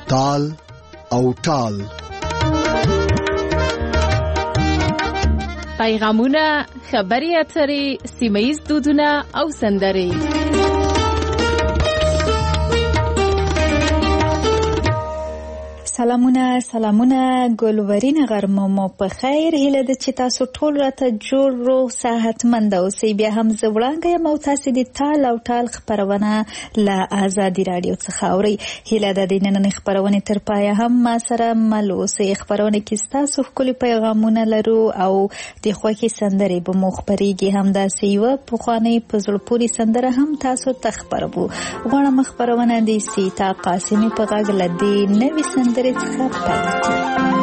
تال او ټال. پیغامونه، خبري اترې، سیمه‌ییز دودونه او سندرې. سلامونه ګلورین غرمه مو په خیر. هیله ده چې تاسو ټول راته جوړ روغ صحتمند اوسئ. بیا هم زه وړاندې یم او تاسې د تال او ټال خپرونه له آزادي راډیو څخه اورئ. هیله ده د نننۍ خپرونې تر پایه هم ما سره مل اوسئ. خپرونه کې ستاسو ښکلي پیغامونه لرو او د خوښې سندرې به مو خپرېږي. همداسې یوه پخوانۍ په زړه پورې سندره هم تاسو ته خپروو. غواړم خپرونه د سیتا قاسمي په غږ له دې نوې سندرې څخه پیل کړو.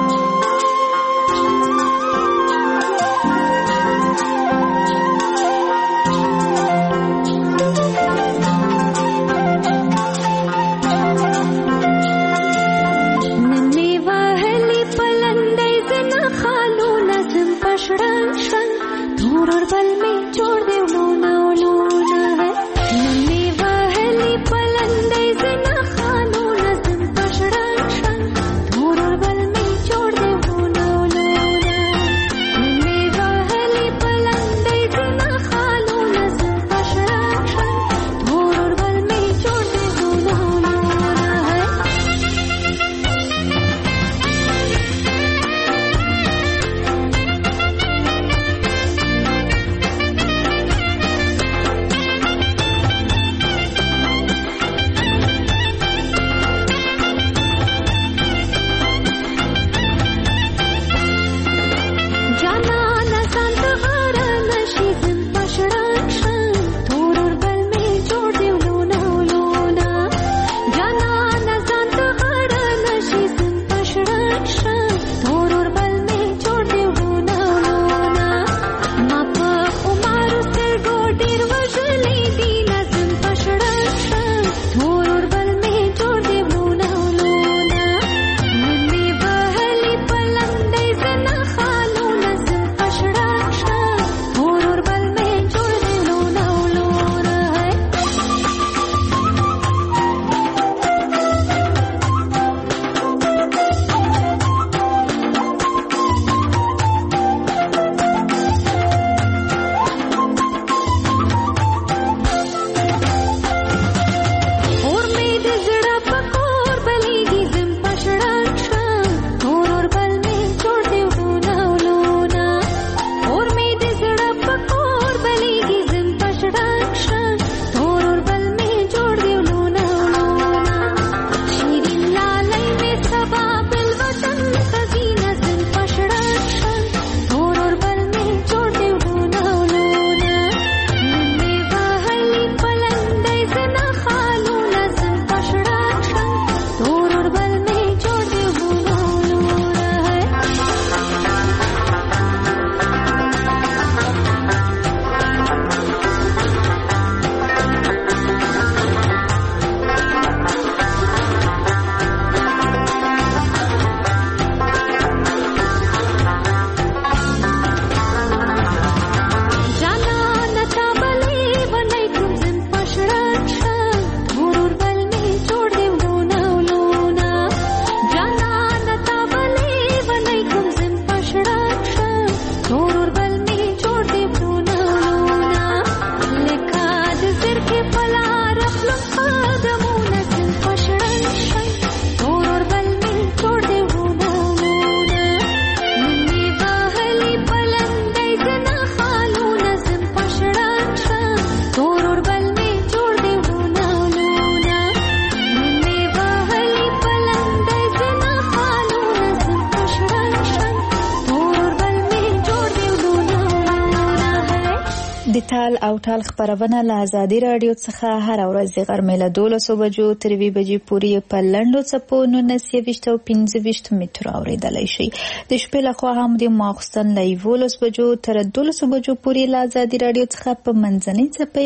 تال او ټال خپرونه له آزادي راډیو څخه هر ورځ د غرمې له 12 بجو تر 2 بجې پورې په لنډو څپو 19 او 15 مترو اورېدلی شي. د شپې لخوا هم د ماخوستن له 11 بجو تر 12 بجو پورې له آزادي راډیو څخه په منځنۍ څپې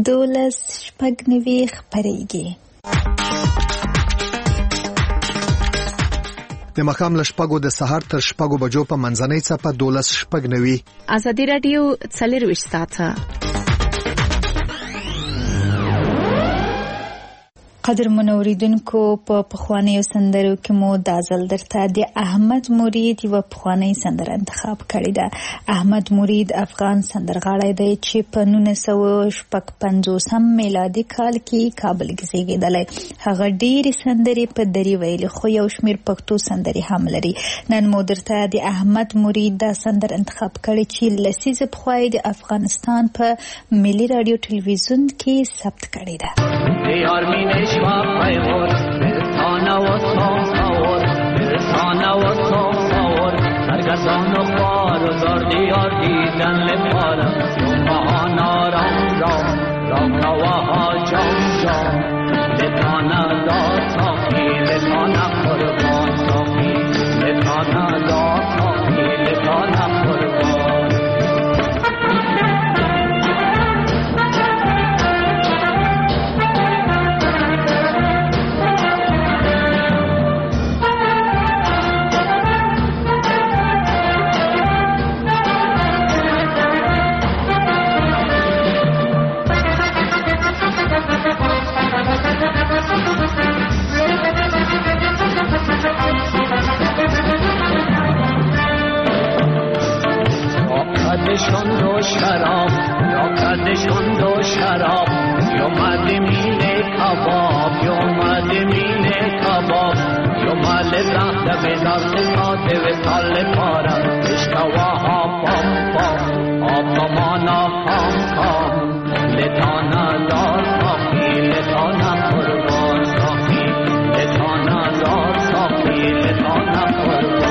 12:09 خپرېږي. د ماښام له 6 د سهار تر 6 بجو په منځنۍ څپه 12:09. آزادي راډیو 24 ساعته. قدر منوریدونکو په پخوانیو سندرو کې مو دا ځل درته د احمد مرید یوه پخوانۍ سندره انتخاب کړې ده. احمد مرید افغان سندرغاړی دی چې په 1956 میلادي کال کې کابل کې زیږېدلی. هغه ډېرې سندرې په دري ویلي خو یو شمېر پښتو سندرې هم لري. نن مو درته د احمد مرید دا سندر انتخاب کړی چې لسیزه پخوا یې د افغانستان په ملي راډیو ټلویزیون کې ثبت کړې ده. شواب پیور برسانه و ساور برسانه و ساور سرگردان و خوار و زار دیار دیدن لپارم یومهان آرام رام رام نواها جام جام لطانه دار ساخی لطانه قربان ساخی لطانه دار ساخی لطانه قربان کدشون دو شراب یا کدشون دو شراب یا مدمینه کباب یا مدمینه کباب یا مال زخت بیدار ساده و سال پارم اشکواها بام بام آبمانا کام کام لطانا دار ساخی لطانا قربان ساخی لطانا دار ساخی لطانا قربان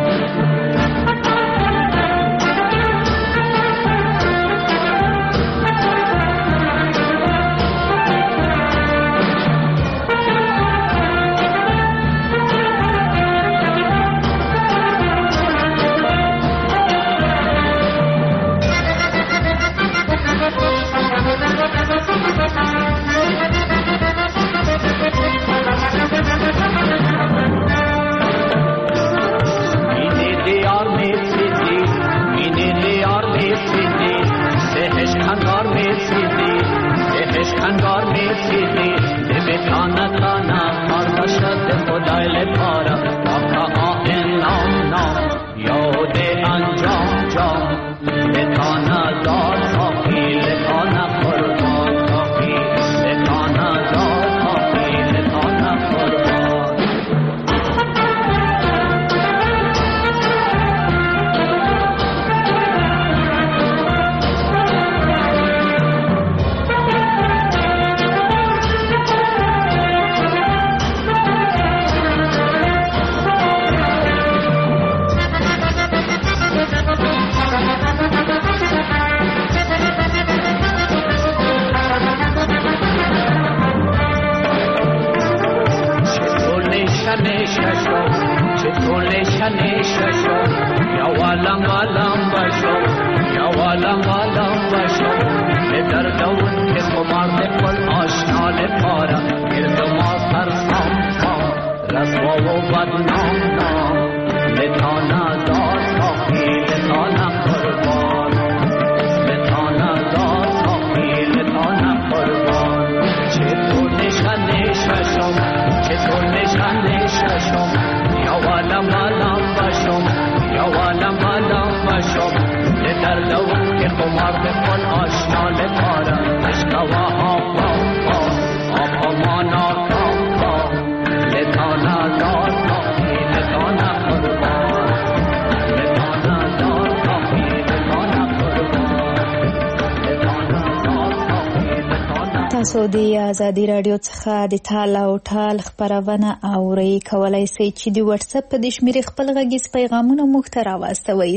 تاسو د ازادي رادیو څخه د تال او ټال خبرونه اورئ. کولای شئ چې د واتس اپ په شمیرې خپل غږیز پیغامونه موږ ته راواستوئ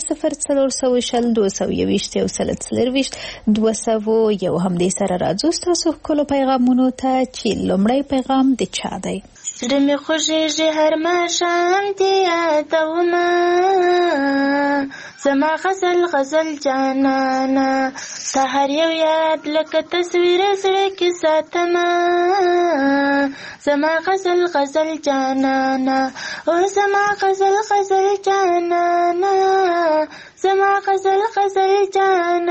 004022 یو هم دې سره راځو تاسو خپل پیغامونو ته چې لومړی پیغام د چا دی. زړه مې خوږېږي هر ماښام دې یادومه زما غزل غزل جانانا سهار یو یاد لکه تصویر زړه کې ساتمه زما غزل غزل جانانا او زما غزل غزل جانانا زما غزل غزل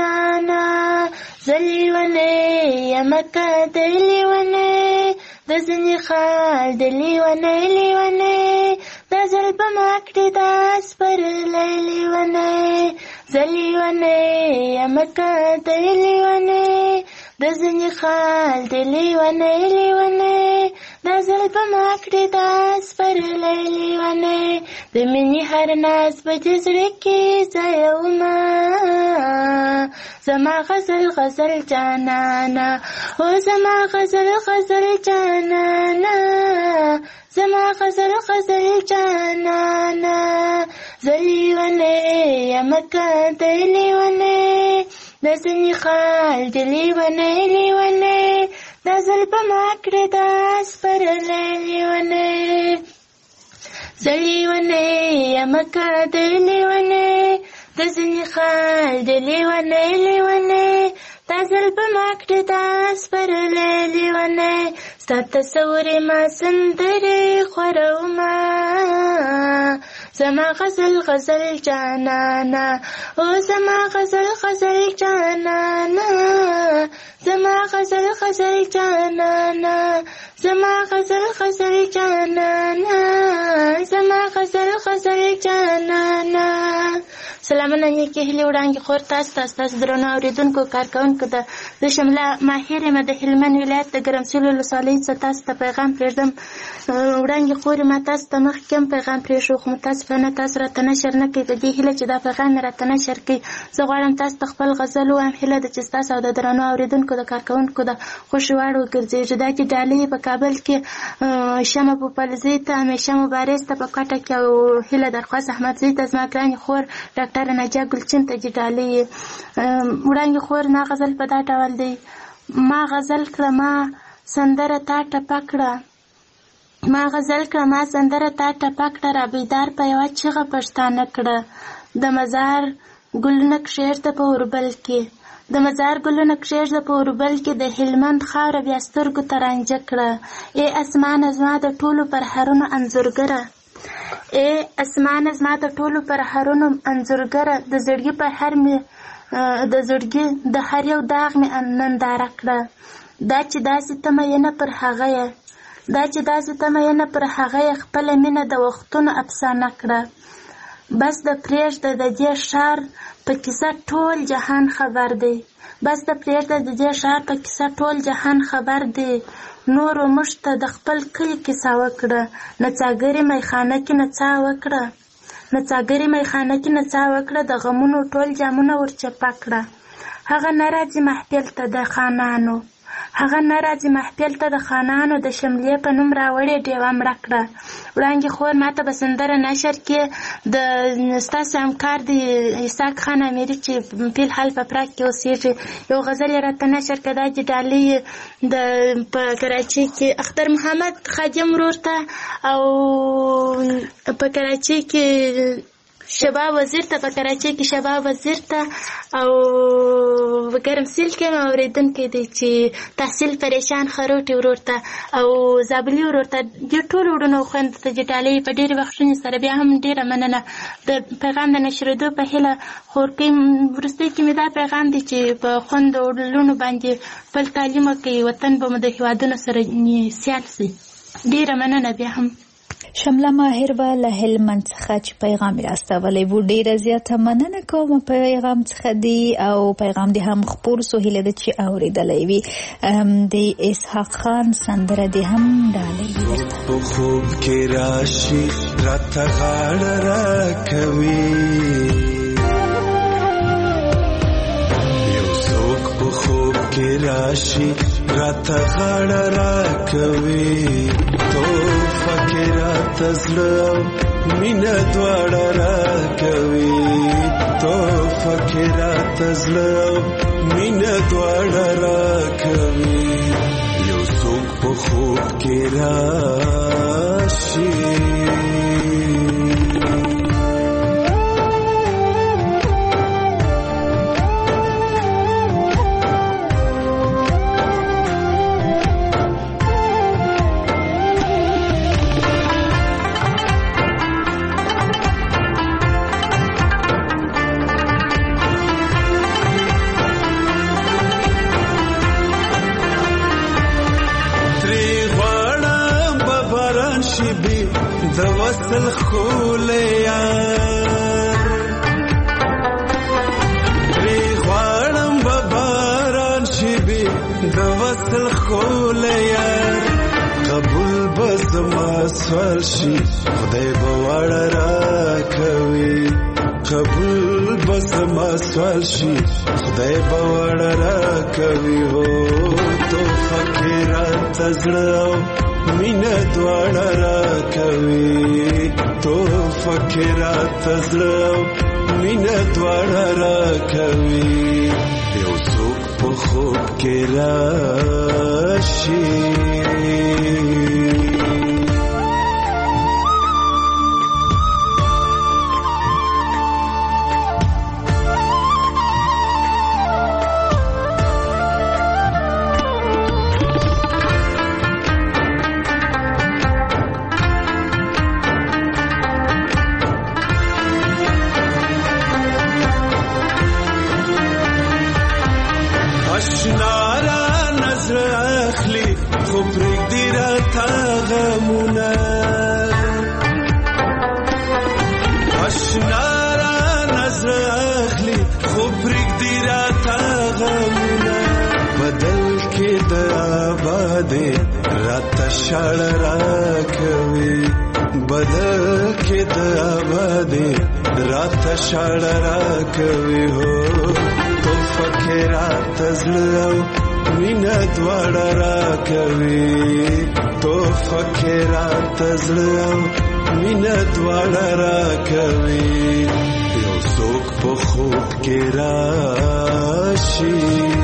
جانانا زلیونه یمکه دلیونه د خال د لیونی لیونی دا زل په ما کړې دا سپرلی لیونی زه لیونی یم که دی لیونی د ځینې خال د لیونی لیونی دا زل په ما کړې دا سپرلی لیونی د مینې هر ناز په دې زړه کې ځایومه زما غزل غزل جانانا او زما غزل غزل جانانا زما غزل غزل جانانا زه لیونی یم که دی لیونی د ځینې خال د لیونی لیونی دا زل په ما کړې دا سپرلی لیونی زه لیونی یم که دی لیونی د ځینې خال د لیونی لیونی دا زل په ما کړې دا سپرلی لیونی ستا تصورې ما سندرې خورومه زما غزل غزل جانانا او زما غزل غزل جانانا زما غزل غزل جانانا زما غزل غزل جانانا زما غزل غزل جانانا سلامونه نیکې هیلې وړاندې خور تاسو ته ستاسو درنو اورېدونکو کارکوونکو ته زه شمله ماهر یم د هلمند ولایت د ګرمسیر ولسوالۍ څخه تاسو ته پیغام پرېږدم وړاندې خورې ما تاسو ته مخکې هم پیغام پرېښو خو متاسفانه تاسو راته نشر نه کوئ په دې هیله چې دا پیغام مې راته نشر کوي زه غواړم تاسو ته خپل غزل ووایم هیله ده چې ستاسو او د درنو اورېدونکو د کارکوونکو د خوښې وړ وګرځېږي دا چې ډالۍ په کابل کې شمه پوپلزۍ ته همیشه مبارز ته په کوټه کې او هیله درخواست احمدزۍ ته زما ګرانې خور ډاکټر نجا ګلچین ته چې ډالۍ وړاندې خور ما غزل په دا ډول دی ما غزل کړه ما سندره تا ټپه کړه ما غزل کړه ما سندره تا ټپه کړه را بیدار په یوه چیغه پښتانه کړه د مزار ګلونه کښېږده په اوربل کې د مزار ګلونه کښېږده په اوربل کې د هلمند خاوره بیا سترګو ته رانجه کړه ای اسمانه زما د ټولو پرهرونو انځورګره ای اسمانه زما د ټولو پرهرونو انځورګره د زړګي په هر مې د زړګي د هر یو داغ مې ننداره کړه دا چې داسې ته مینه پر هغه یې دا چې داسې ته مینه پر هغه یې خپله مینه د وختونو افسانه کړه بس د پرېږده د دې ښار په کیسه ټول جهان خبر دی بس د پرېږده د دې ښار په کیسه ټول جهان خبر دی نورو موږ ته د خپل کلي کیسه وکړه نڅاګرې میخانه کې نڅا وکړه نڅاګرې میخانه کې نڅا وکړه د غمونو ټول جامونه ورچپه کړه هغه نه راځي محفل ته د خانانو هغه نه راځي محفل ته د خانانو د شملې په نوم راوړې ډیوه مړه کړه وړاندې خور ما ته به سندره نشر کې د ستاسو همکار د اسحاق خان امیري چې فی الحال په پراګ کې اوسېږي یو غزل یې راته نشر کړه دا چې ډالۍ د په کراچۍ کې اختر محمد خادم ورور ته او په کراچۍ کې شباب وزیر ته په کراچۍ کې شباب وزیر ته او ګرمسیر کې مې اورېدونکی دی چې تحصیل پریشان خروټي ورور ته او زابلي ورور ته دې ټولو وروڼو او خویندو ته چې ډالۍ په ډېرې بخښنې سره بیا هم ډېره مننه د پیغام د نشرېدو په هیله خورکۍ وروستۍ کې مې دا پیغام دی چې په خویندو لوڼو باندې خپل تعلیم وکړي وطن به مو د هېوادونو سره سیال شي ډېره مننه بیا هم شمله ماهر به له هلمند څخه چې پیغام یې استولی و ډېره زیاته مننه کوم پیغام څخه دی او پیغام دې هم خپور سو هیله ده چې اورېدلی وي د اسحاق خان سندره دې هم ډالۍ په خوب کې راشي راته غاړه راکوي یو څوک په خوب کې راشي راته غاړه راکوي فکرات زلو مینه دواړه راکوي تو فکرات زلو مینه دواړه راکوي یو څوک په خوب کې راشي شبي د وصل خولیا غواړم باران شبي د وصل خولیا قبول بس ما سوال شي خدای به وړه راکوي قبول بس ما سوال شي خدای به وړه راکوي هو تو فکرات زړه مینه دواړه راکوي تو فکرات زړه مینه دواړه راکوي یو څوک په خوب کې راشي شړ راکوي بدل کې د آبادي رات شړ راکوي هو تو فکرات زلو مینا دواړه راکوي تو فکرات زلو مینا دواړه راکوي یو څوک په خوب کې راشي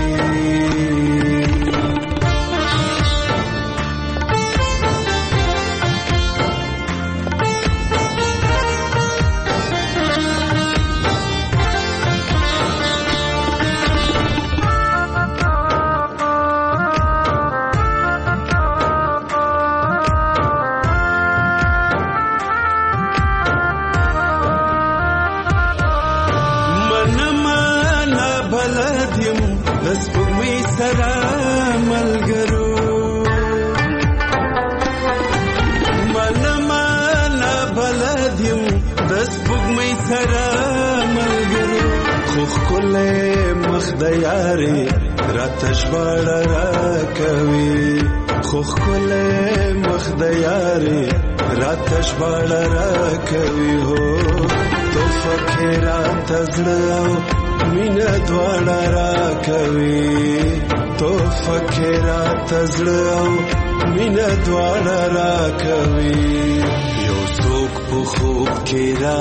مخدیاری راتش باړه راکوي خو خله مخدیاری راتش باړه راکوي هو تو فکرات زړه مینا دواړه راکوي تو فکرات زړه مینا دواړه راکوي یو څوک په خوب کې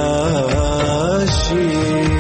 راشي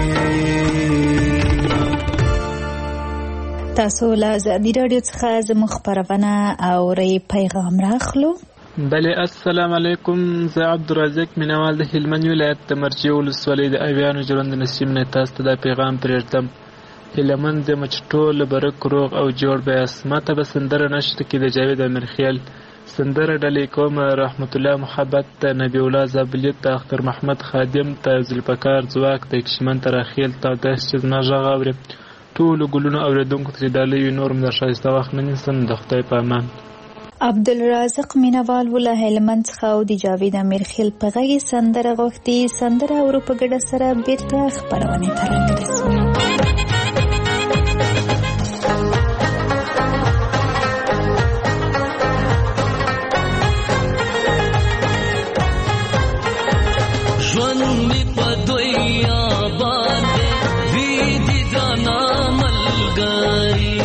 تاسو له ازادي راډیو څخه زموږ خپرونه اورئ پیغام راخلو. بله السلام علیکم، زه عبدالرزاق مینوال د هلمند ولایت د مرجې ولسوالۍ د اویانو ژوند نسیم نه تاسو ته دا پیغام پرېږدم. هیلهمند یم چې ټول برک روغ او جوړ به یاست. ما ته به سندره نشته کې د جاوید امیرخیل سندره ډلې کوم رحمت الله محبت ته نبی الله زابلیت ته اختر محمد خادم ته ذوالفقار ځواک ته کشمن ته راخیل ته داسې چې زما غږ اوري ټولو ګلونو اوریدونکو ته ډالۍ وي. نور م د ښایسته وخت نه نیسم. د خدای په امان. عبدالرازق مینوال له هلمند څخه او د جاوید امیرخیل په غږ سندره غوښتي. سندره اورو په ګډه سره بیرته خپرونې ته راګرځو. ژوند می په دویا باندې وی دي ځانا ملګری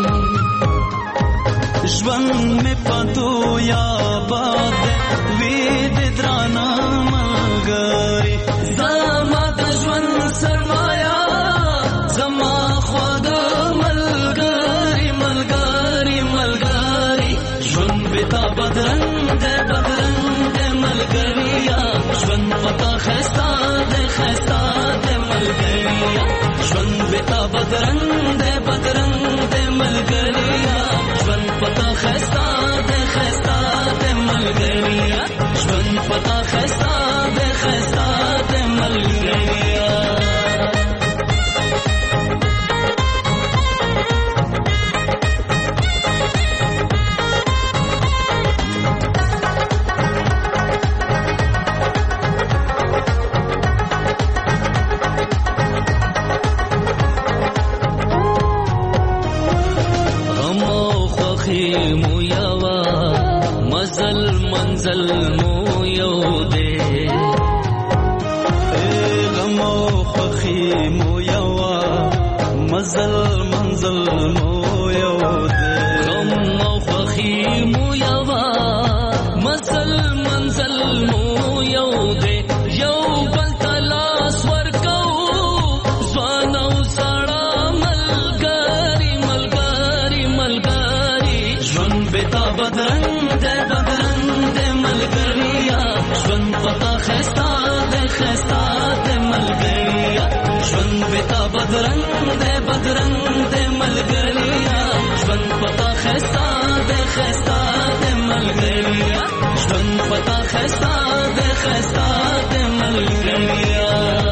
ژوند می په دویا باندې وی دي ځانا ملګری زما د ژوند سرمایا زما خود ملګری ملګری ملګری ژوند به تا بدرنګ ملګریا ژوند پتا خستا دے ملګریا ژوند بتا بدرنګ دے ملګریا ژوند پتا خستا دے ملګریا ژوند پتا خستا دے ملګریا مزل مو یو دی غم او خوخي مو یو مزل منزل مو یو دی غم او خوخي مو یو مزل منزل مو یو دی یو بل تلاس ورکو ځوان او سړه ملګری ملګری ملګری ژوند بتا بدرنګ دی بدرنګ دی ملګریا ژوند پتا خستا دی خستا دی ملګریا ژوند بتا بدرنګ دی بدرنګ دی ملګریا ژوند پتا خستا دی خستا دی ملګریا ژوند پتا خستا دی خستا دی ملګریا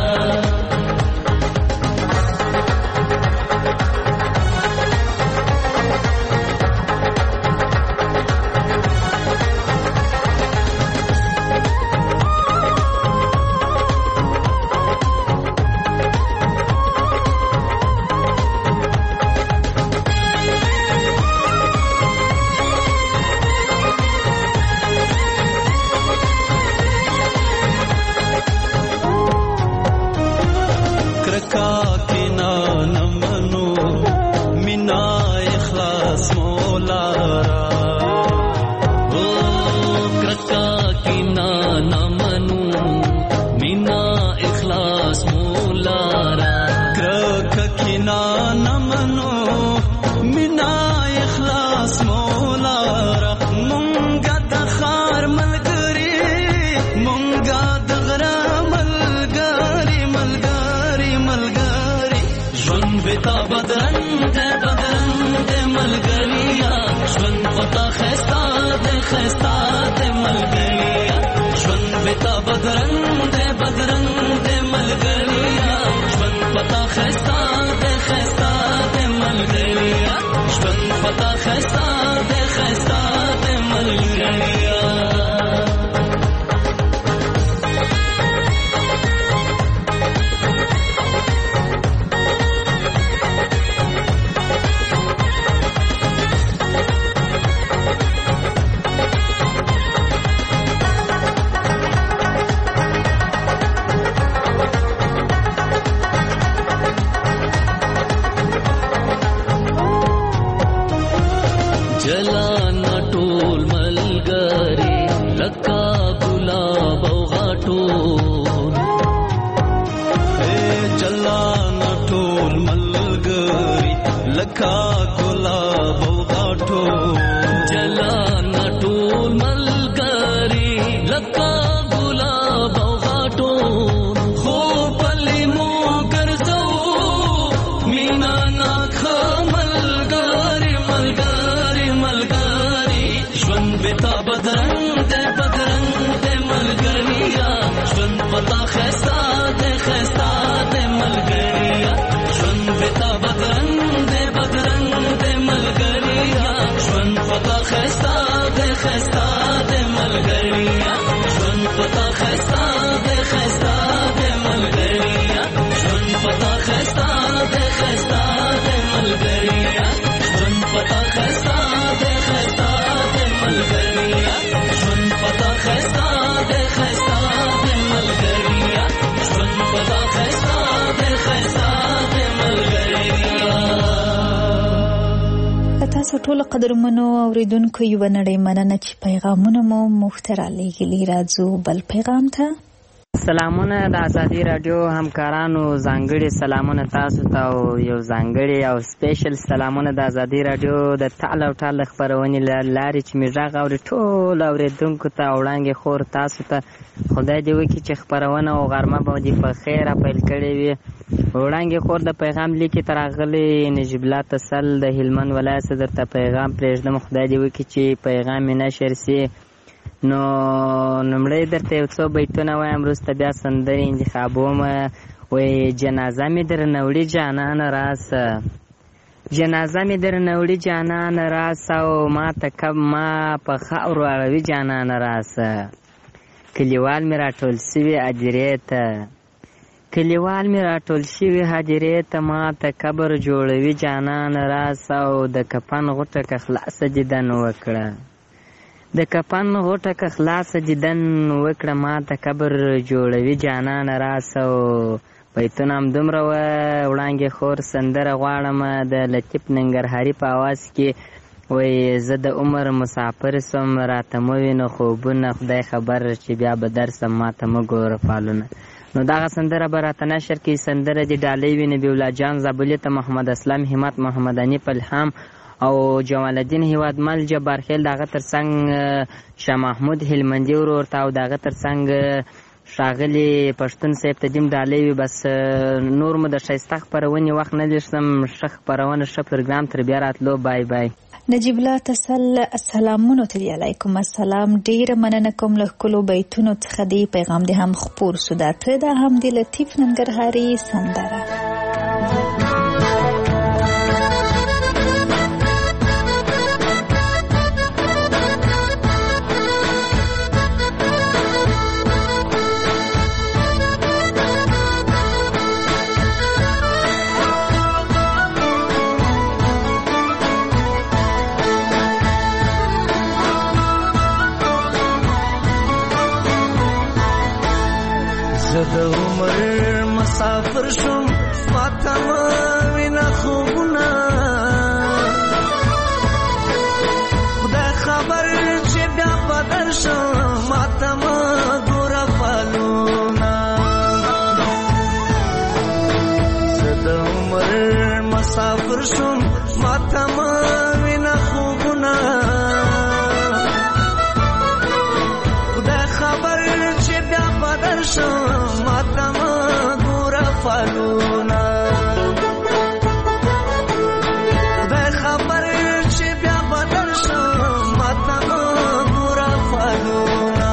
تاسو ټول قدرمنو اوریدونکو یو نړۍ مننه چې پیغامونه مو مخترع لېږلي. راځو بل پیغام ته. سلامونه د ازادي رادیو همکارانو، ځانګړي سلامونه تاسو ته او یو ځانګړي او سپیشل سلامونه د ازادي رادیو د تعال او ټال خبرونې لارې چې موږ غږ اوري ټول اوریدونکو ته وړاندې خور تاسو ته خدای دې وکړي چې خبرونه او غرمه به دې په خیره پیل کړې وي. وړاندې خور د پیغام لیکي تر راغلي نجیب الله تسل د هلمند ولایت درته پیغام پرېږدم. خدای دې وکړي چې پیغام مې نشر سي. نو نمړی درته یو څو بیتونه وایم، وروسته بیا سندرې انتخابوم. وایي جنازه مې درنه وړي جانانه راسه، جنازه مې درنه وړي جانانه راسه، او ما په خاورو اړوي جانانه راسه. کلیوال مې راټول سوي هدیرې ته، کلیوال مې راټول شوي هدیرې ته، ما ته قبر جوړوي جانانه راسه، او د کفن غوټه که خلاصه دیدن وکړه، د کفن غوټه که خلاصه دیدن وکړه ماته قبر جوړوي جانان راسه و بیتونه هم دومره وړانګې خور سندره غواړم د لطیف ننګرهاري په اواز کې وایي زه د عمر مسافر سم راته مه وینه خوبونه خدای خبر چې بیا به درسم ماته مه ګوره فالونه. نو دغه سندره به راته نشر کړي. سندره دې ډالۍ وي نبي الله جان زابلي ته محمد اسلام همت محمد انیف الهام او جمال الدین هیوادمل جبار خیل دغه ترڅنګ شاه محمود هلمندي ورور ته او دغه ترڅنګ ښاغلي پښتون صاحب ته دیم ډالۍ وي. بس نور مو د ښایسته خپرونې وخت نه دیشتم. ښه خپرونه ښه پروګرام تر بیا راتلو. بای بای. نجیب الله تسل سلامونو ته علیکم السلام. ډیره مننه کوم له ښکلو بیتونو څخه دی پیغام دې هم خپور سو. دا ته د هم د لطیف ننګرهاري سندره. د عمر مسافر شم فاطمه وینا خوبونه خدای خبر چې بیا بدل شم ماتمه ګوره فالونه زه د عمر مسافر شم فاطمه وینا خوبونه خدای خبر چې بیا بدل شم فالونا خدای خبر چې بیا بدل شم ماته ګوره فالونا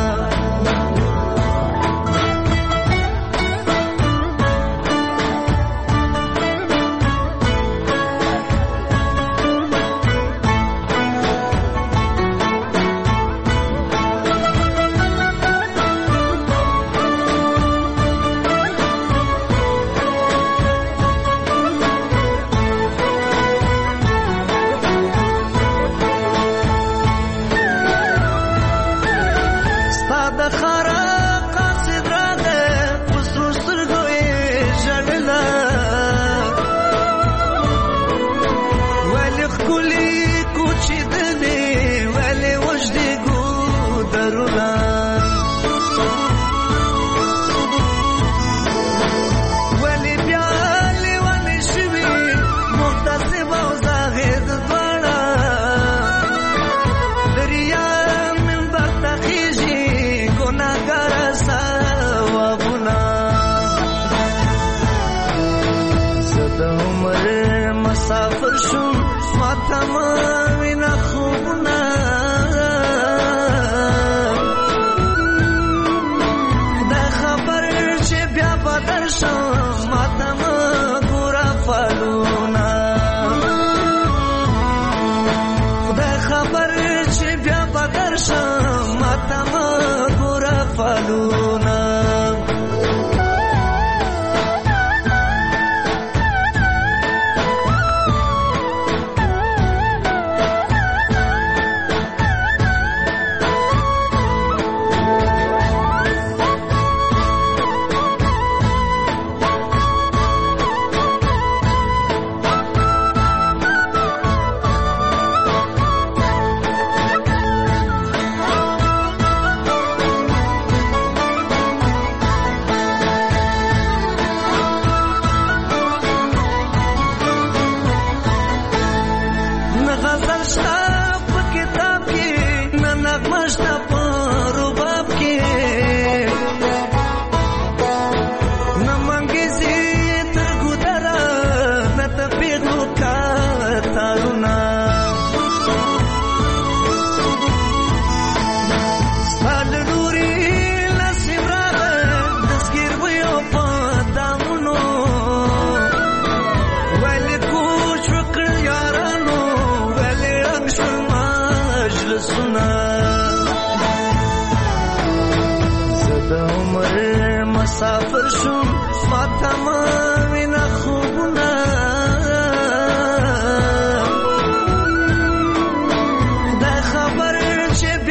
مسافر شم فاطمه وینا خوبونه خدای خبر چې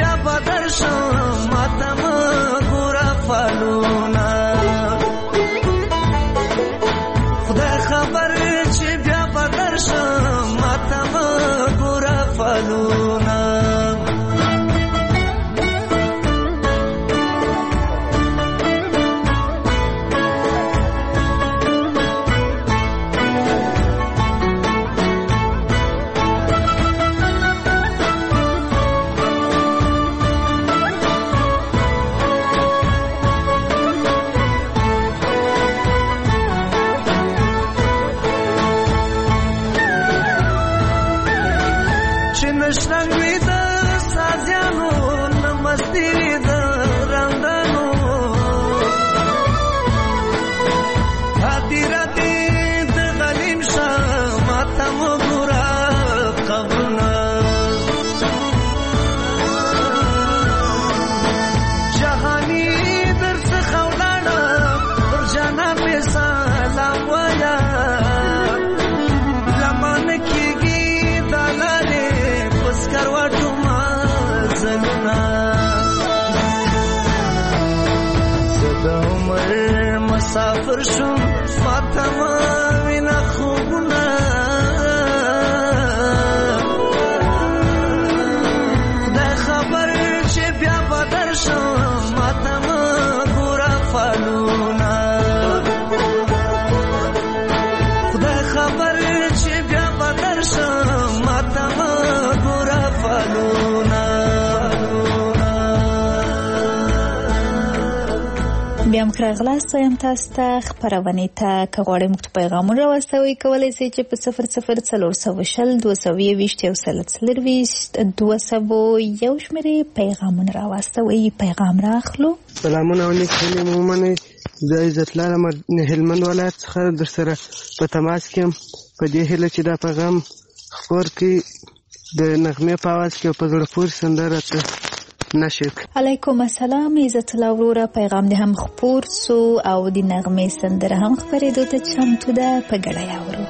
دی د راندانو هدیره دی د غلیم شاه ماته مګورا قبرونه جهانی در څخه ولاړه پر جناب سلام وایا لمن کېږي د لارې پس کروټو مزلونه زه د عمر مسافر شوم فاطمه وینا خوبونه خدای خبر چې بیا به درشم ماته مه ګوره فالونه خدای خبر چې بیا به درشم ماته مه ګوره فالونه بیا هم راغلاست وایم تاسو ته خپرونې ته که غواړئ موږ ته پیغامونه راواستوئ کولی شئ چې په 00 420 220 201 شمېرې پیغامونه راواستوئ. پیغام راخلو. سلامونه او نیک هیلې مو ومنئ. زه عزت الله هلمند ولایت څخه درسره په تماس کې یم په دې هیله چې دا پیغام خپور کړي د نغمې په اواز کې او په زړه پورې سندره ته نشک. علیکم السلام عزت الله وروره، پیغام دې هم خپور سو او د نغمې سندره هم خپرېدو ته چمتو ده، په ګډه یې اورو.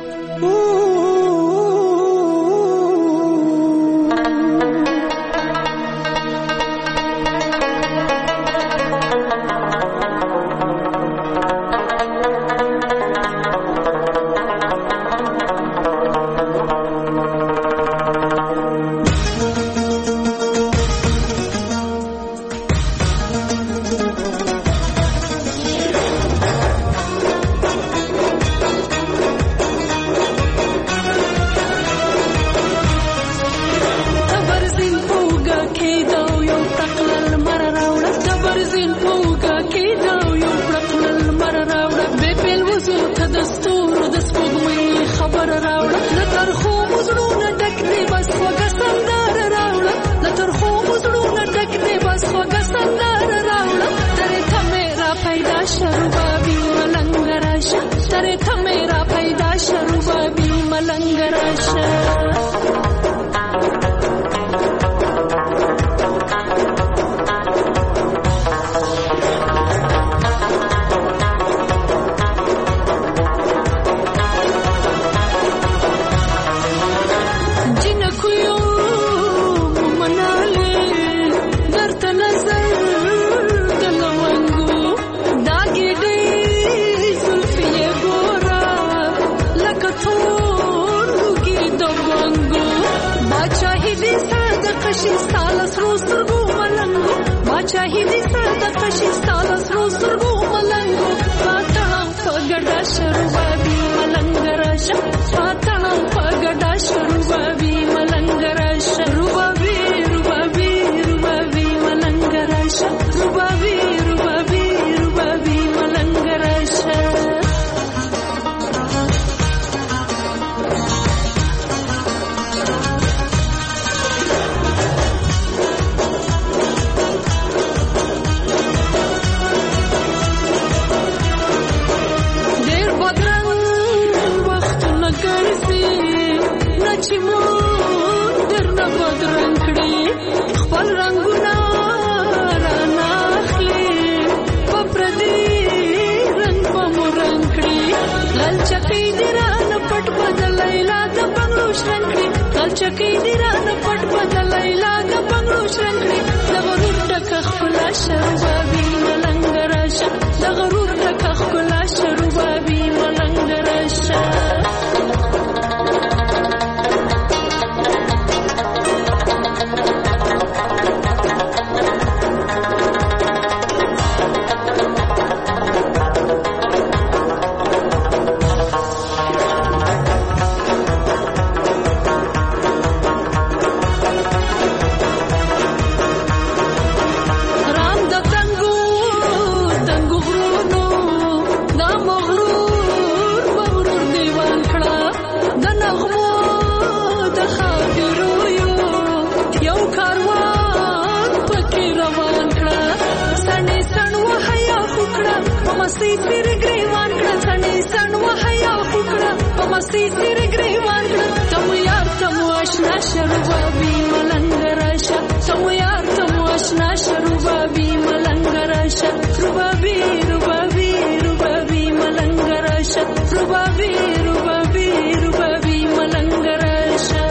مستی تیر گریوان کړه سنې سن وحیا وکړه په مستی تیر گریوان کړه تم یار تم آشنا شربابي ملنګ راشه تم یار تم آشنا شربابي ملنګ راشه ربابي ربابي ربابي ملنګ راشه ربابي ربابي ربابي ملنګ راشه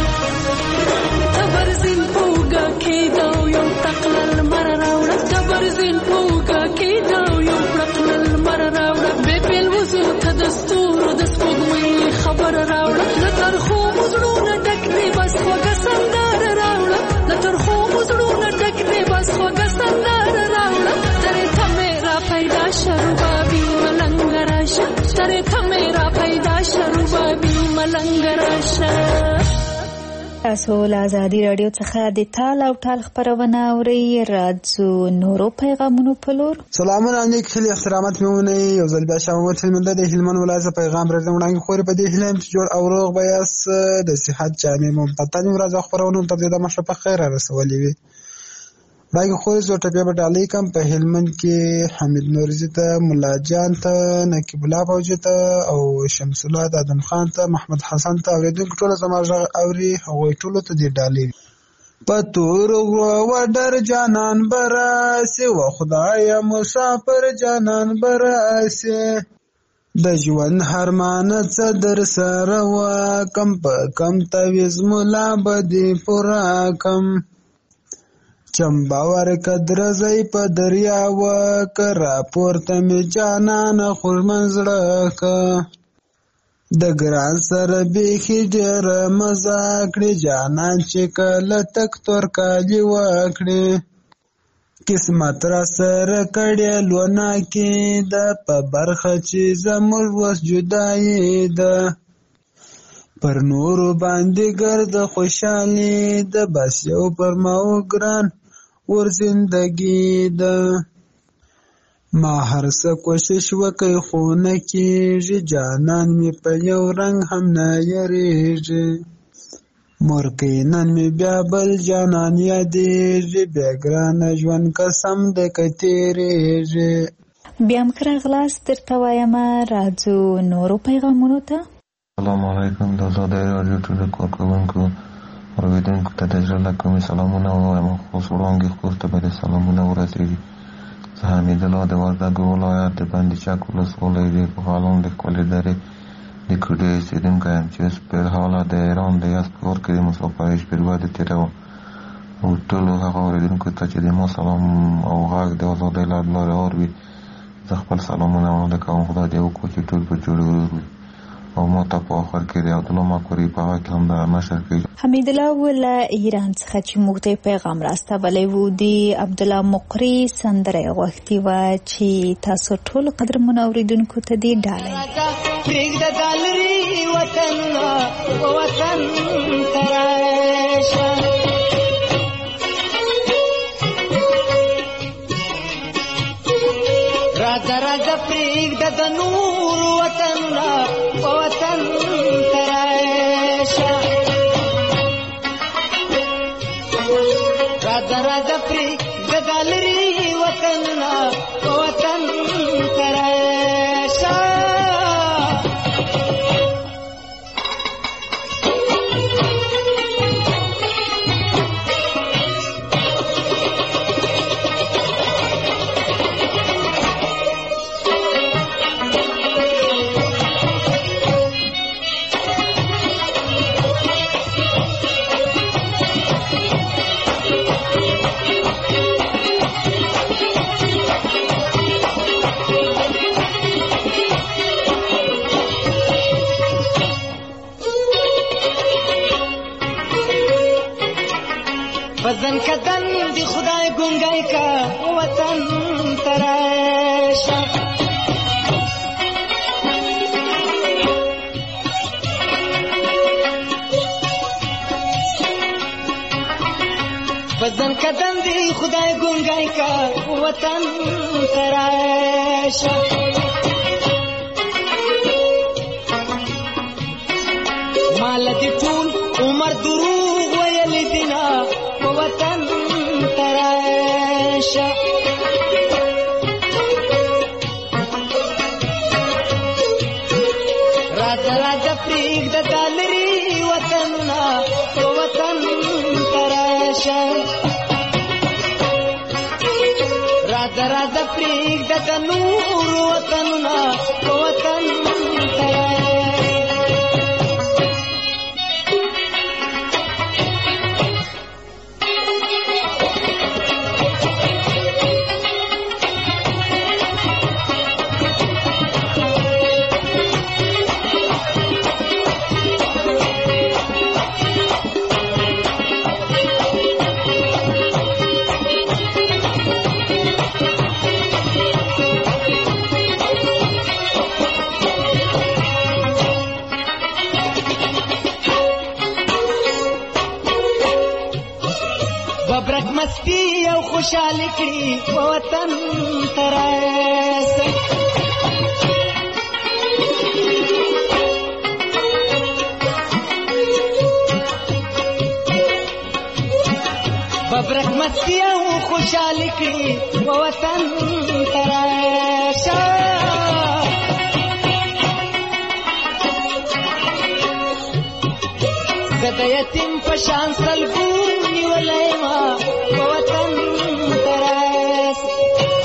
تبرزین پوګه کېدو یو تقلل مر راوړه تبرزین پوګه کېدو یو تقلل مر راوړه به بل وزو ته دستور د سپوږمۍ خبر راوړه لتر خو مزړونه ډک دی بس خوږه سندره راوړه لتر خو مزړونه ډک دی بس خوږه سندره راوړه ترې ته میرا پیدا شربابي ملنګ راشه ترې ته میرا پیدا شربابي ملنګ راشه. تاسو له ازادي راډیو څخه د تال او ټال خبرونه اورئ. راځو نورو پیغامونو په لور. سلامونه علیکم، خیلی احترامات میمونه. یو ځل بیا شامت هلمنده د هلمند ولایت پیغام پرې وړاندې خوري په دې هلم چې جوړ او روغ بیاس د صحت جامع ممتاز ورځ خبرونه تر دې د مشرف خیر رسولې وي. باقي خو زه ټپه په ډالۍ کم په هلمند کې حمید نورزي ته، مولا جان ته، نقیب الله فوجي ته او شمس الله ادم خان ته، محمد حسن ته اوریدونکو ټول زموږ اوري هغوی ټول ته دې ډالۍ پتور و ډر جانان براسي و خدای مسافر جانان براسي د ژوند هر مانه څه در سره و کم په کم تویز مولا بدی پورا کم چمباور کدرزی په دریا و کرا پورته می جانان خور منزړه کا د ګران سره بیخي ډېر مزه کړې جانان چې کله تک تور کالی وکړې قسمت را سره کړې لونه کې د په برخه چې زموږ وس جدایي ده پر نورو باندې ګرد خوشحالي ده بس یو پر ماو ګران ور زندگی ده ما هر څه کوشش وکړ خو نه کېږي جانان مې په یو رنګ هم نه یریږي مورکۍ نن مې بیا بل جانان یادېږي بیا ګرانه ژوند قسم ده که تېرېږي. بیا هم ښه راغلاست درته وایم. راځو نورو پیغامونو ته. السلام علیکم. د ازادۍ راډیو ټولو کارکوونکو اورېدونکو ته د زړه له کومې سلامونه ووایم. خصوص وړاندې کور ته به د سلامونه ورسېږي. زه حمید الله د وردګو ولایت د بند چک ولسوالۍ د بغالان د ښکلې درې د کوډې اوسېدونکی یم چې اوس په حاله د ایران د یزد په ښار کې د مسافرۍ شپې د تېروم او ټولو هغه اورېدونکو ته چې د ما سلام او غږ د ازادۍ له لارې اوري زه خپل سلامونه وړاندې کوم. خدای دې وکړي چې ټول په جوړ ورور وي او ما ته په آخر کې د عبدالله مکوري په هغه کې هم د نشر کوي. حمید الله له ایران څخه چې موږ ته پیغام راستولی و د عبدالله مقري سندره غوښتې وه چې تاسو ټولو قدرمنو اورېدونکو ته دې ډالۍ پرېږده دالري وطنونه وطن ته راشه راځه راځه پرېږده د نور وطنونه وطن ته راشه راځه راځه پرېږده دالري وطنونه وطن ته راشه وطن کدن دی خدای ګونګای کا وطن تراشه وطن کدن دی خدای ګونګای کا وطن تراشه مال دی ټول عمر دروغ ویل دینا وطن تراشه پریږده دا لري وطنونه په وطن ته راشه راځه پریږده د نورو وطنونه په وطن ته مستی او خوشحالی کړي وطن ته راسه ببرک مستی او خوشحالی کړي وطن ته راشه زه د یتیم په شان سلګو نیولی ما په وطن ته راسه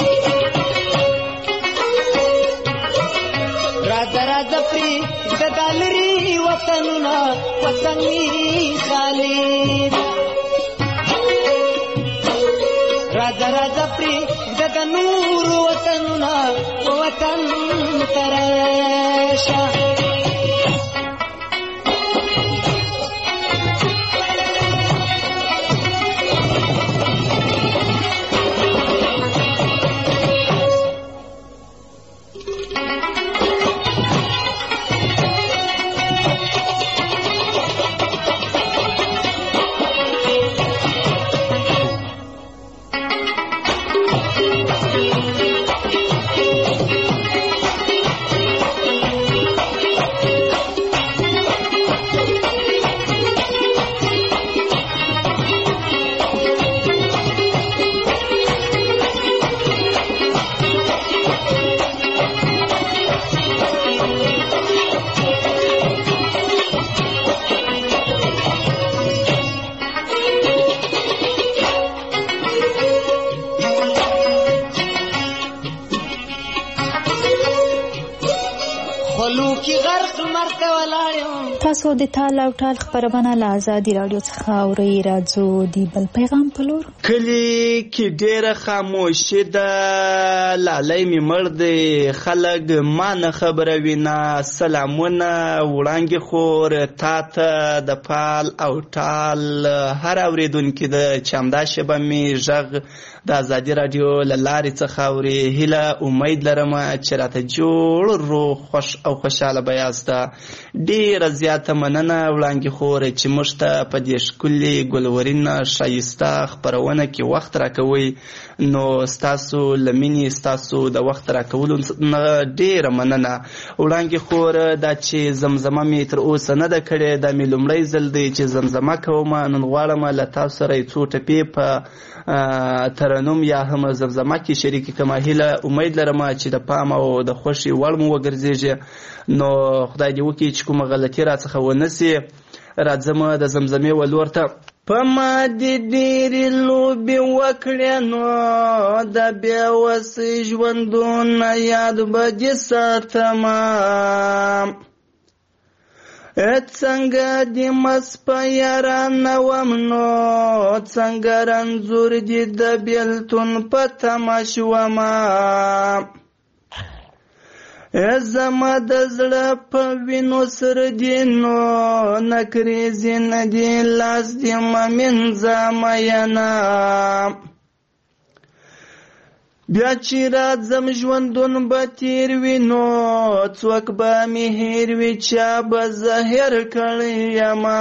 راځه پرېږده دا لرې وطنونه وطن مې خالي راځه پرېږده د نورو وطنونه په وطن ته راشه تاسو د تال او ټال خبرونه له آزادي رادیو څخه اورئ. راځو د بل پیغام په لور. کلی کې ډېره خاموشي ده، لالی مې مړ دی، خلک ما نه خبروي نه. سلامونه وړانګې خور تا ته د پال او ټال هر اورېدونکي ده چې همدا شیبه مې غږ د آزادي رادیو له لارې څخه اوري. هیله امید لرم چې راته جوړ روغ خوش او خوشحاله به یاسته. ډېره زیاته مننه وړانګې خورې چې موږ ته په دې ښکلې ګلورین ښایسته خپرونه کې وخت راکوئ. نو ستاسو له مینې ستاسو د وخت راکولو نه ډېره مننه. وړانګې خور دا چې زمزمه مې تر اوسه نه ده کړې، دا مې لومړی ځل دی چې زمزمه کوم. نن غواړم له تاسو سره یې څو ټپې په ترنم یا هم زمزمه کې شریکې کړم. هیله امید لرم چې د پام او د خوښې وړ مو وګرځېږي. نو خدای دې وکړي چې کومه غلطي راڅخه ونه سي. راځم د زمزمې ولور ته. په ما دې ډېرې لوبې وکړې نو د بې وسې ژوندونه یاد به دې ساتمه. څنګه دې مس په یارانه وم نو څنګه رنځور دې د بېلتون په تمه شومه. زما د زړه په وینو سره دې نو نکریزې نه دې لاس دې مه مینځه مینه. بیا چې راځم ژوندون به تیر وي نو څوک به مې هیر وي چا به زه هیر کړی یمه.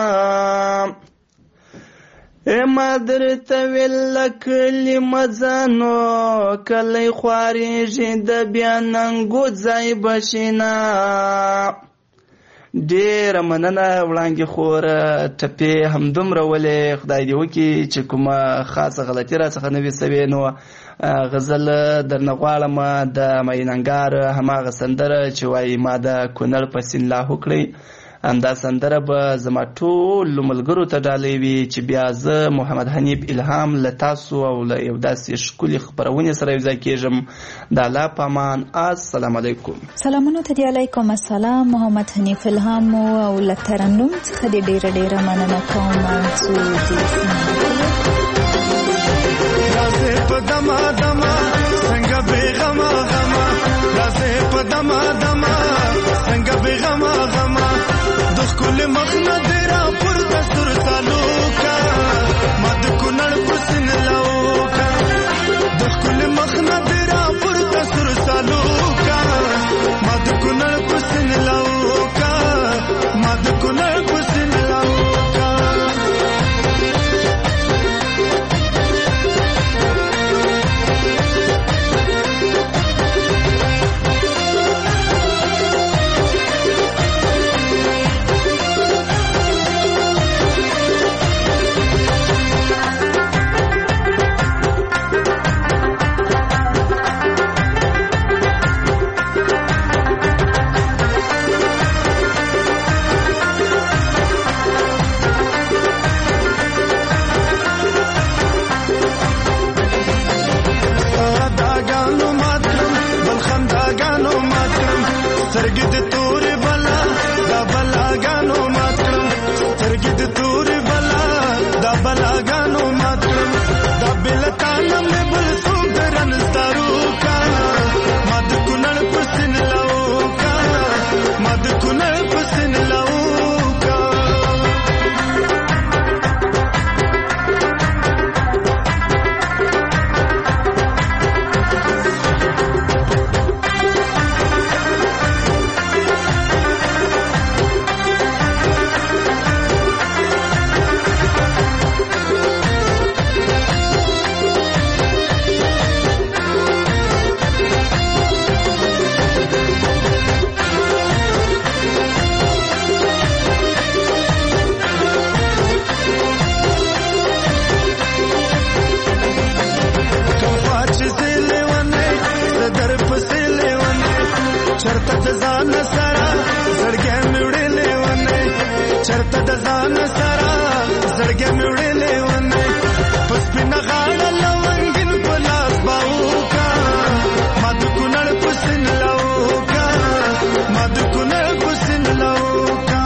ما درته ویل کلي مزه نو کلی خوارېږي د بیا ننګو ځای به شینه. ډېره مننه وړانګې خوره، ټپې همدومره ولې. خدای دې وکړي چې کومه خاصه غلطي راڅخه نه وي سوې. نو غزل درنه غواړم د میننګار هماغه سندره چې وایي ما د کونړ په سین لاهو کړئ. همدا سندره به زما ټولو ملګرو ته ډالۍ وي چې بیا زه محمد حنیف الهام له تاسو او له یو داسې ښکلې خپرونې سره یوځای کېږم. د الله په امان. السلام علیکم. سلامونه ته دی. علیکم السلام. محمد حنیف الهام او له ترنم څخه دې ډېره مننه کوم. رازه په دما دما څنګه بیغما غما، رازه په دما دما څنګه بیغما غما، د ښکلې مخ نه دې را پورته سر سالوکا، ما د کونړ په سین لاوکا، د ښکلې مخ نه دې را پورته سر سالوکا، ما د کونړ په سین لاوکا، ما د کونړ په سین لاوکا. سترګې د تورې بلا دا بلاګانو مات کړم، سترګې د تورې بلا دا بلاګانو مات کړم، دا بلتانه مې بل څوک درن ستارو کا، ما د کونړ په سین لاوکا، ما د کونړ په سین لاوکا. چرته د ځان سره زړګې مې وړلې ونه، چرته د ځان سره زړګې مې وړلې ونه، په سپینه غاړه لونګین په لاس باوکا، ما د کونړ په سین لاوکا، ما د کونړ په سین لاوکا.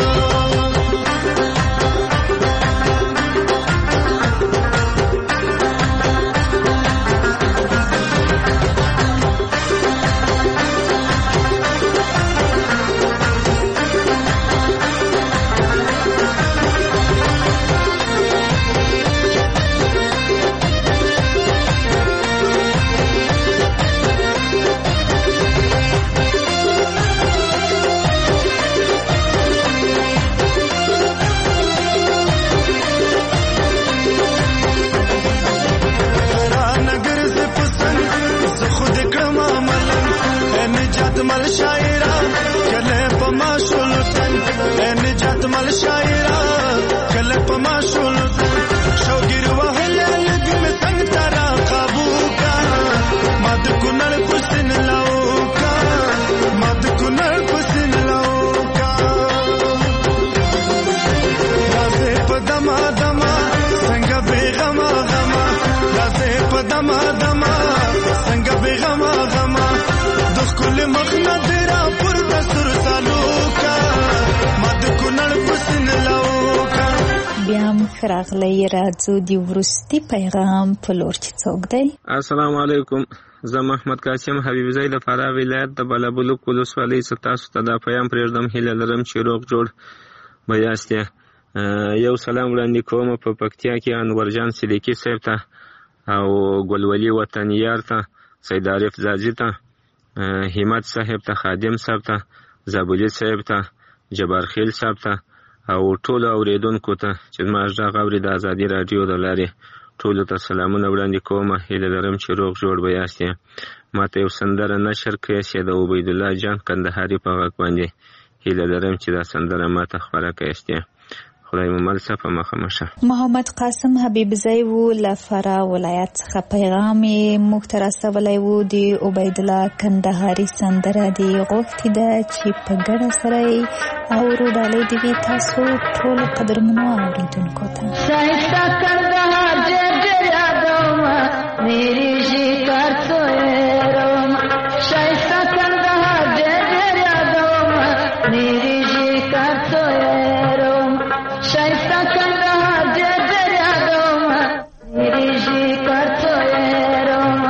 مل شاعرا کله په ما شولتن، نجات مل شاعرا کله په ما شولتن، شوګیر وهله لګم څنګ ترا قابو کا، ما د کونړ په سین لاوکا، ما د کونړ په سین لاوکا. رازه په دما دما څنګه بیغما غما، رازه په دما دما څنګه بیغما غما، د ښکلې مخ نه دې را پورته سر سالوکا، ما د کونړ په سین لاوکا. بیا هم ښه راغلی. راځو د وروستي پیغام په لور چې څوک دی. السلام علیکم. زه محمد قاسم حبیبزی د فراه ولایت د بلبلوک ولسوالۍ څخه تاسو ته دا پیغام پرېږدم. هیله لرم چې روغ جوړ به یاست. یو سلام وړاندې کوم په پکتیا کې انورجان صدیقي صاحب ته او ګلولي وطنیار ته، سید عارف زاجي ته، همت صاحب ته، خادم صاحب ته، زابلي صاحب ته، جبار خیل صاحب ته او ټولو اوریدونکو ته چې زما غږ اوري د ازادي راډیو د لارې ټولو ته سلامونه وړاندې کوم. هیله لرم چې روغ جوړ به یاست. ما ته یو سندره نشر کړې چې د عبیدالله جان کندهاري په غږ باندې. هیله لرم چې دا سندره ما ته خپره کړئ. خدای مو مل شه په مخه مشه. محمد قاسم حبیبزی و له فراه ولایت څخه پیغام یې موږ ته رسولی و. د عبیدالله کندهاري سندره دې غوښتې ده چې په ګډه سره یې اورو. ډالۍ دې وي تاسو ټولو قدرمنو اورېدونکو ته. شایسته کندهار ډېر ډېر یادومه میرې ژیکار څویرومه. شایسته کندهار ډېر ډېر یادومه میرې ژیکار څویرومه. شایسته کندهار ډېر ډېر یادومه میرې ژیکار څویرومه.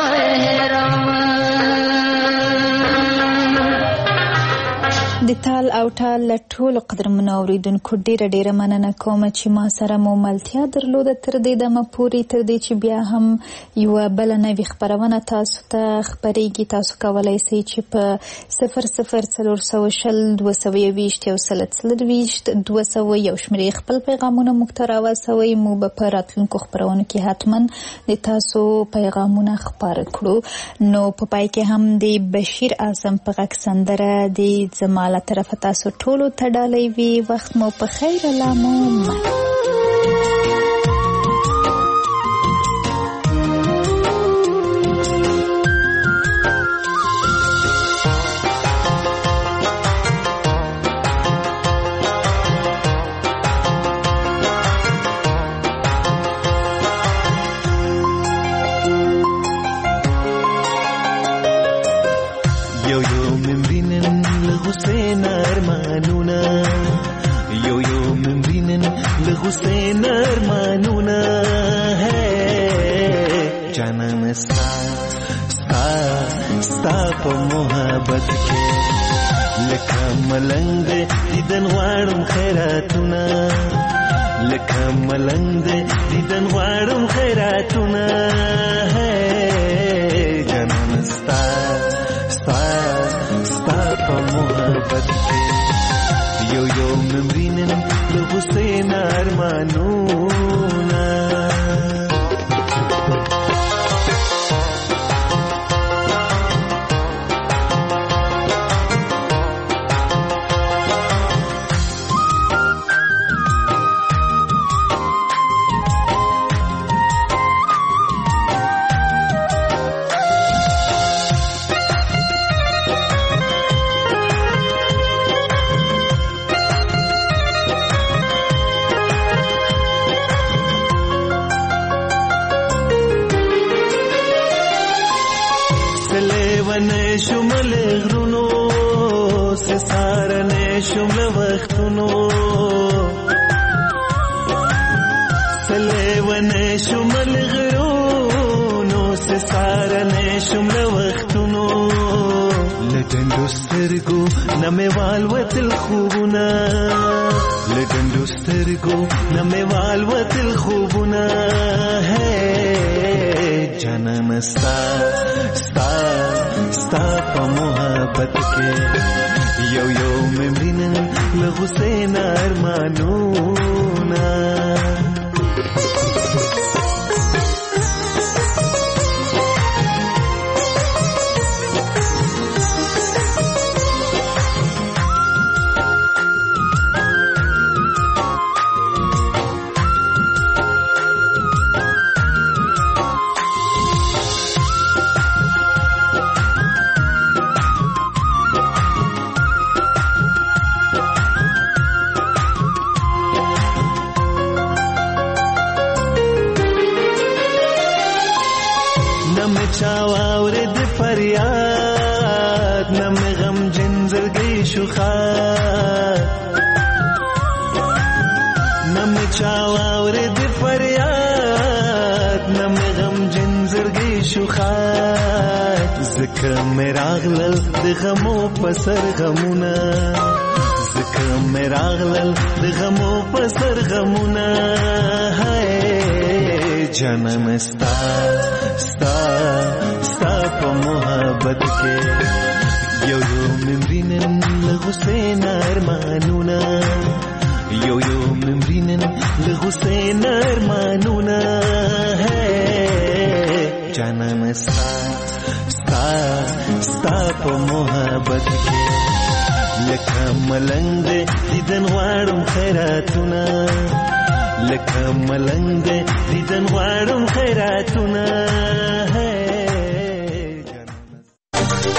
د تال او ټال ټول قدرمنو اوریدونکو ډیره مننه کوم چې ما سره مو ملتیا درلوده تر دې دمه پورې، تر دې چې بیا هم یو بل نوې خبرونه تاسو ته خبرېږي. تاسو کولای شئ چې په 004020 220 یو 200 یو شمېرې خپل پیغامونه موږ ته راوسوئ. موږ به په راتلونکو خبرونو کې حتما د تاسو پیغامونه خپاره کړو. نو په پای کې هم د بشیر اعظم په غږ سندره د زما له طرفه تاسو ټولو ته ډالۍ وي. وخت مو په خیر. الله مو حسین ارمانونه ہے جانان ستا په محبت کې لکه ملنګ دیدن غواړم خیراتونه، لکه ملنګ دیدن غواړم خیراتونه ہے جانان ستا په محبت کې یو ممرینن له حسین ارمانونه. نمې والوتل خوبونه لډندو سترګو نمې والوتل خوبونه ہے جانان ستا په محبت کې یو ممرینن له حسین ارمانونه. مراغلل د غمو پسر غمونه زکه مراغلل د غمو پسر غمونه ہے جانان ستا په محبت کې یو ممرینن له حسین ارمانونه یو ممرینن له حسین ارمانونه ہے جانان ستا په محبت کې لکه ملنګ دیدن غواړم خیراتونه، لکه ملنګ دیدن غواړم خیراتونه ہے